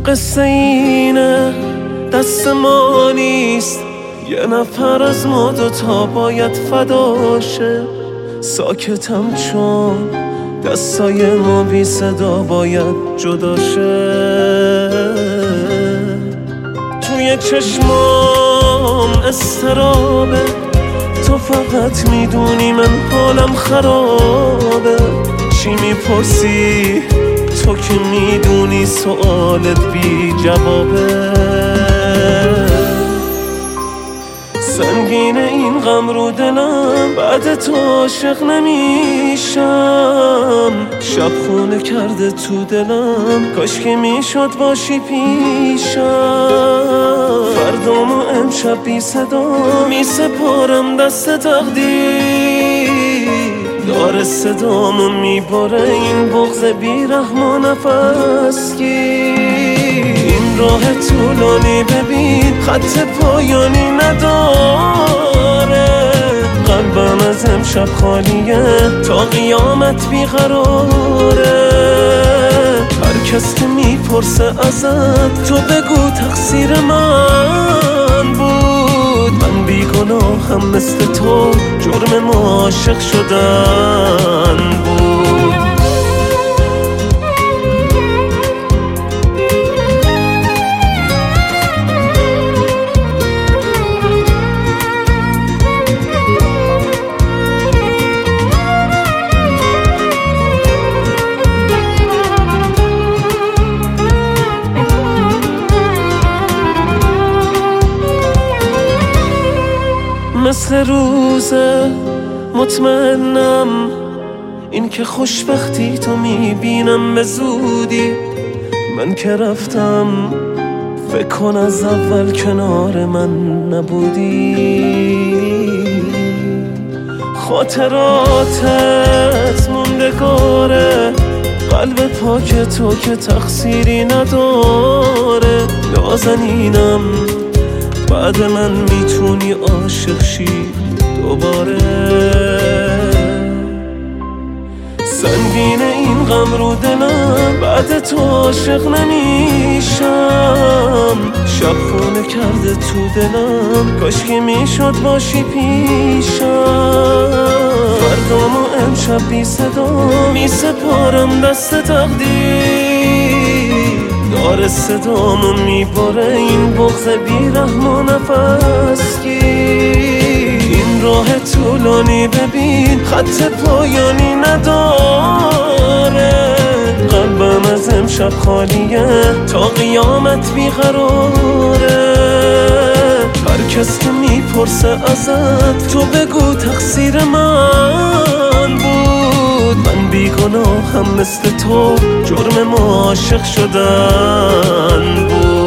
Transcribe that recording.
قصه اینه دست ما نیست، یه نفر از ما دوتا باید فداشه. ساکتم چون دستای ما بی صدا باید جداشه. توی چشمام استرابه، تو فقط میدونی من حالم خرابه. چی میپرسی تو که میدونی سوالت بی جوابه. سنگینه این غم رو دلم، بعد تو عاشق نمیشم. شب خونه کرده تو دلم، کاش که میشد باشی پیشم. فردامو امشب بی صدا میسپارم دست تقدیر. داره صدامو میباره این بغض بیرحم و نفس گیر. این راه طولانی ببین خط پایانی نداره. قلبم از امشب خالیه تا قیامت بیقراره. هر کس که میپرسه ازت تو بگو تقصیر من بود. من بیگناهم مثل تو، جرم ما عاشق شدن بود. مثل روزه مطمئنم این که خوشبختی تو میبینم به زودی. من که رفتم فکر کن از اول کنار من نبودی. خاطراتت موندگاره، قلب پاک تو که تقصیری نداره. نازنینم بعد من میتونی عاشق شی دوباره. سنگینه این غم رو دلم، بعد تو عاشق نمیشم. شب خونه کرده تو دلم، کاش که میشد باشی پیشم. فردامو امشب بی صدا میسپارم دست تقدیر. داره صدامو میباره این بغض بیرحم و نفس گیر. این راه طولانی ببین خط پایانی نداره. قلبم از امشب خالیه تا قیامت بیقراره. هر کس که میپرسه ازت تو بگو تقصیر من بود. من بیگناهم مثل تو، جرم ما عاشق شدن بود.